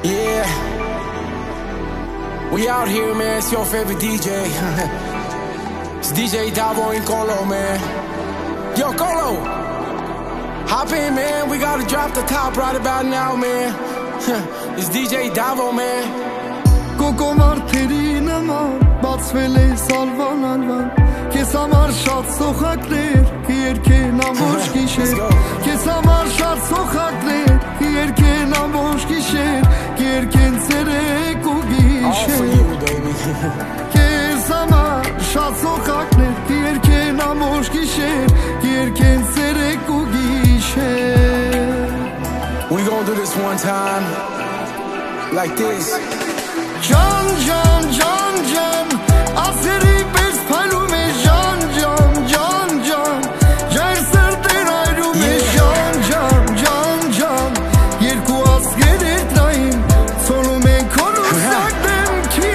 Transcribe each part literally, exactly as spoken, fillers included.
Yeah, we out here, man. It's your favorite D J. It's D J Davo and Colo, man. Yo, Colo, hop in, man. We gotta drop the top right about now, man. It's D J Davo, man. Կոկո մարդերին համար բացվել է սալվան անվան Քեզ համար շատ սոխակներ կերքեն ամբողջ գիշեր Քեզ համար շատ սոխակներ կերքեն ամբողջ գիշեր Կերքեն ցերեկ ու գիշեր Քեզ համար շատ սոխակներ կերքեն ամբողջ գիշեր Կերքեն ցերեկ ու գիշեր We gon' do this one time like this. Can, can, can, can Aseri bez palume can, can, can, can Cer sırtın ayrıme can, can, can, can Yerku asker etlayım Solume konuşsak demki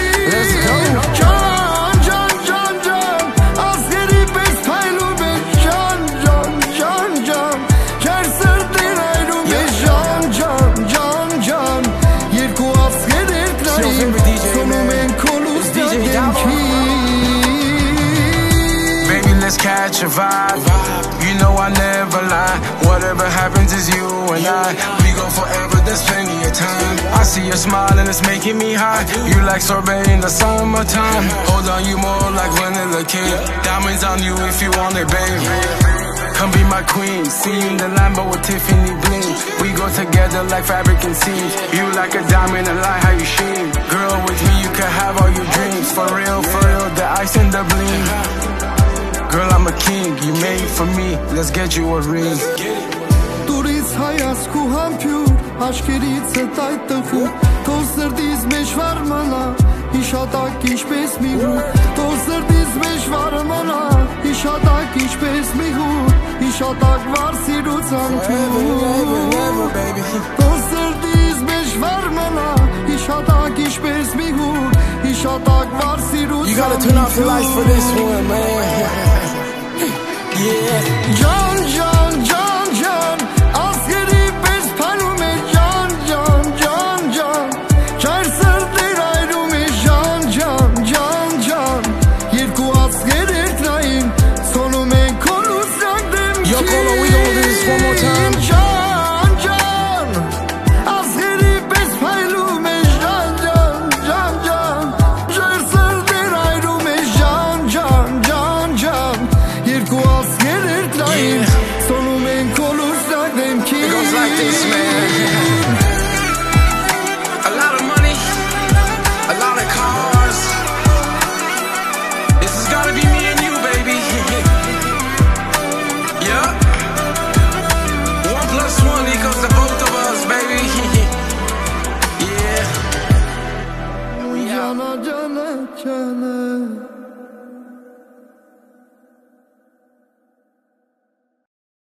Can, can, can, can Aseri bez palume can, can, can, can Cer sırtın ayrıme can, can, can, can Yerku asker Baby, let's catch a vibe. You know I never lie. Whatever happens is you and I. We go forever, there's plenty of time. I see your smile and it's making me high. You like sorbet in the summertime. Hold on, you more like vanilla cake. Diamonds on you if you want it, babe. Come be my queen. See you in the Lambo with Tiffany bling. We go together like fabric and seams. You like a diamond and like how you sheen. Girl, with me you can have all your dreams. For real, for real, the ice and the bling. Girl, I'm a king, you made for me. Let's get you a ring. Տուրից հայացքու համբյուր Աշկերից հետ այդ տխուր Թող սրտից մեջ վարմանա Իշատակ ինչպես մի հուր Թող սրտից մեջ վարմանա Իշատակ ինչպես մի հուր Իշատակ վար սիրուց ամբյուր Թող սրտից մեջ վարմանա Իշատակ ինչպես մի հուր Իշատակ վար սիրուց ամբյուր You gotta turn off the lights for this one, man. Yeah. Can, can, can, can Askeri bez palume can, can, can, can Cer sırtın ayrıme can, can, can, can Yerku asker etlayım Solume konuşsak demki Yo, Colo, we gon' do this one more time. Can, can Askeri bez palume can, can, can, can Cer sırtın ayrıme can, can, can, can Yerku asker etlayım Solume konuşsak demki It goes like this, man. A lot of money, a lot of cars. This has gotta be me and you, baby. Yeah. One plus one equals to both of us, baby. Yeah. Cana, cana, cana